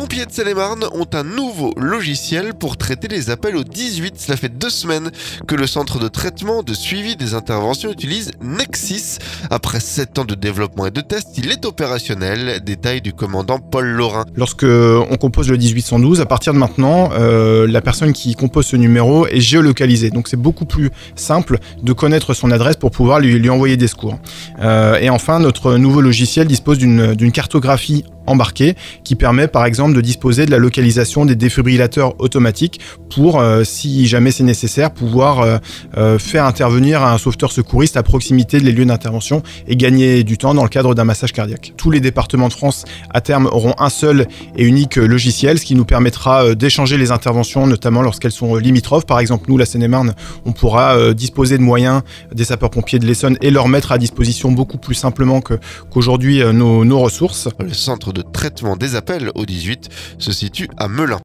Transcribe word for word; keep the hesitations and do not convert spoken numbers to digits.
pompiers de Seine-et-Marne ont un nouveau logiciel pour traiter les appels au dix-huit. Cela fait deux semaines que le centre de traitement de suivi des interventions utilise Nexis. Après sept ans de développement et de tests, il est opérationnel. Détail du commandant Paul Laurin. Lorsque on compose le dix-huit cent douze, à partir de maintenant, euh, la personne qui compose ce numéro est géolocalisée. Donc c'est beaucoup plus simple de connaître son adresse pour pouvoir lui, lui envoyer des secours. Euh, et enfin, notre nouveau logiciel dispose d'une, d'une cartographie embarquée qui permet par exemple de disposer de la localisation des défibrillateurs automatiques pour, euh, si jamais c'est nécessaire, pouvoir euh, euh, faire intervenir un sauveteur secouriste à proximité des lieux d'intervention et gagner du temps dans le cadre d'un massage cardiaque. Tous les départements de France à terme auront un seul et unique logiciel, ce qui nous permettra euh, d'échanger les interventions, notamment lorsqu'elles sont limitrophes. Par exemple, nous, la Seine-et-Marne, on pourra euh, disposer de moyens des sapeurs-pompiers de l'Essonne et leur mettre à disposition beaucoup plus simplement que, qu'aujourd'hui euh, nos, nos ressources. Le centre de traitement des appels au dix-huit se situe à Melun.